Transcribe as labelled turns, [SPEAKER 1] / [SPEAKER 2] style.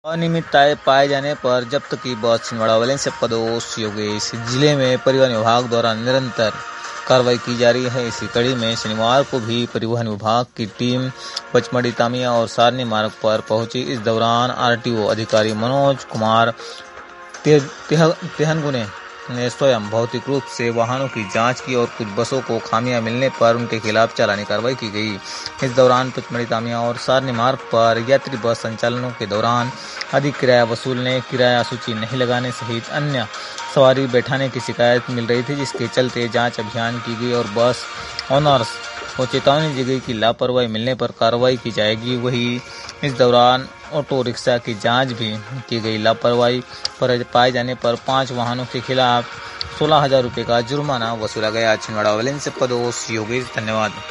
[SPEAKER 1] अनियमितताएं पाए जाने पर जब्त की बस छिंदवाड़ा वैलेंसिया पड़ोस योगेश। जिले में परिवहन विभाग द्वारा निरंतर कार्रवाई की जा रही है। इसी कड़ी में शनिवार को भी परिवहन विभाग की टीम पचमढ़ी तामिया और सारनी मार्ग पर पहुंची। इस दौरान आरटीओ अधिकारी मनोज कुमार तेहनगुने ने स्वयं भौतिक रूप से वाहनों की जांच की और कुछ बसों को खामियां मिलने पर उनके खिलाफ चालानी कार्रवाई की गई। इस दौरान पचमढ़ी तामिया और सारनी मार्ग पर यात्री बस संचालनों के दौरान अधिक किराया वसूलने, किराया सूची नहीं लगाने सहित अन्य सवारी बैठाने की शिकायत मिल रही थी, जिसके चलते जांच अभियान की गई और बस ओनर्स को चेतावनी दी गई कि लापरवाही मिलने पर कार्रवाई की जाएगी। वहीं इस दौरान ऑटो रिक्शा की जांच भी की गई। लापरवाही पर पाए जाने पर 5 वाहनों के खिलाफ 16,000 रुपये का जुर्माना वसूला गया। छिंदवाड़ा वैलेंसिया पड़ोस योगेश। धन्यवाद।